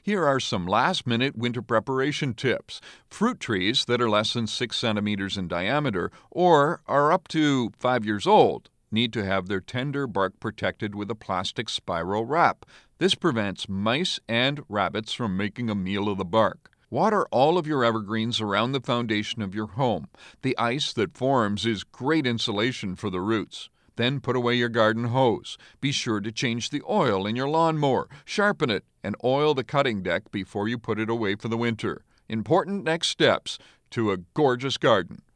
Here are some last-minute winter preparation tips. Fruit trees that are less than 6 centimeters in diameter or are up to 5 years old need to have their tender bark protected with a plastic spiral wrap. This prevents mice and rabbits from making a meal of the bark. Water all of your evergreens around the foundation of your home. The ice that forms is great insulation for the roots. Then put away your garden hose. Be sure to change the oil in your lawnmower, sharpen it, and oil the cutting deck before you put it away for the winter. Important next steps to a gorgeous garden.